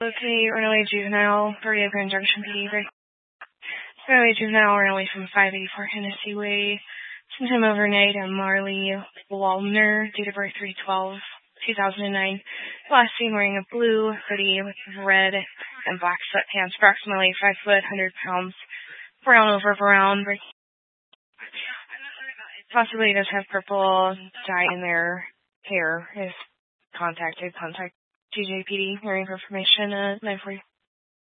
Locate runaway juvenile, Berea Grand Junction PD. Runaway juvenile ran away from 584 Hennessy Way. Sent him overnight at Marley Walner, date of birth 3/12/2009. Last seen wearing a blue hoodie with red and black sweatpants, approximately 5 foot, 100 pounds, brown over brown. Possibly does have purple dye in their hair. If contacted, contact TJPD. Hearing for information, 940.